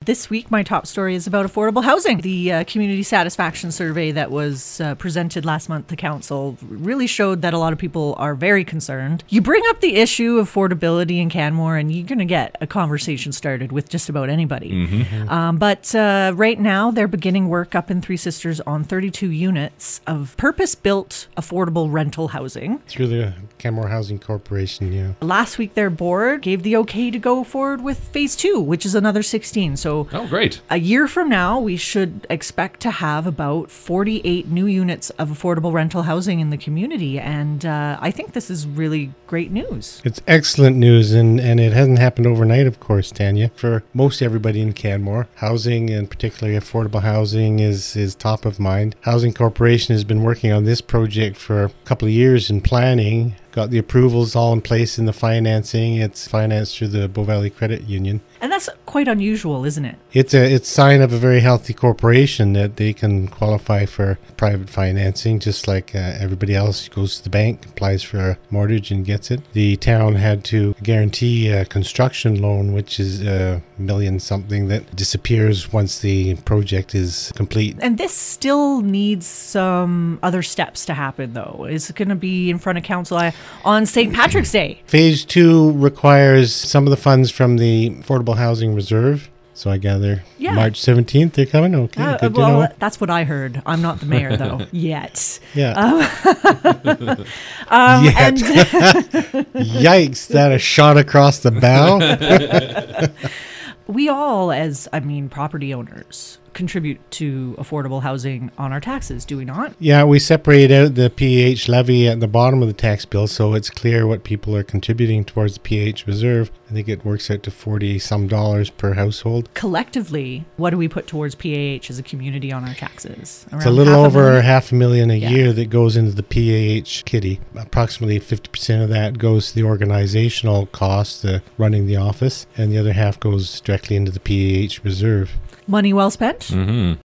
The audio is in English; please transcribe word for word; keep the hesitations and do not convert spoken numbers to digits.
this week, my top story is about affordable housing. The uh, community satisfaction survey that was uh, presented last month to council really showed that a lot of people are very concerned. You bring up the issue of affordability in Canmore, and you're going to get a conversation started with just about anybody. Mm-hmm. Um, but uh, right now, they're beginning work up in Three Sisters on thirty-two units of purpose-built affordable rental housing. Through the Canmore Housing Corporation, yeah. Last week, their board gave the okay to go forward with phase two, which is another sixteen. So oh, great. A year from now, we should expect to have about forty-eight new units of affordable rental housing in the community. And uh, I think this is really great news. It's excellent news, and, and it hasn't happened overnight, of course, Tanya. For most everybody in Canmore, housing, and particularly affordable housing, is, is top of mind. Housing Corporation has been working on this project for a couple of years in planning. Got the approvals all in place in the financing. It's financed through the Bow Valley Credit Union. And that's quite unusual, isn't it? It's a it's sign of a very healthy corporation that they can qualify for private financing, just like uh, everybody else goes to the bank, applies for a mortgage and gets it. The town had to guarantee a construction loan, which is a million something that disappears once the project is complete. And this still needs some other steps to happen, though. Is it going to be in front of council on Saint Patrick's Day? Phase two requires some of the funds from the Affordable Housing Reserve. So I gather yeah. March seventeenth they're coming? Okay, uh, good well, to know. That's what I heard. I'm not the mayor, though, yet. Yeah. Um, um, yet. And Yikes, that a shot across the bow? We all, as, I mean, property owners, contribute to affordable housing on our taxes, do we not? Yeah, we separate out the P H levy at the bottom of the tax bill, so it's clear what people are contributing towards the P H reserve. I think it works out to forty some dollars per household. Collectively, what do we put towards P A H as a community on our taxes? Around it's a little half over a half a million a yeah. year that goes into the P A H kitty. Approximately fifty percent of that goes to the organizational cost, uh, running the office, and the other half goes directly into the P A H reserve. Money well spent? Mm-hmm.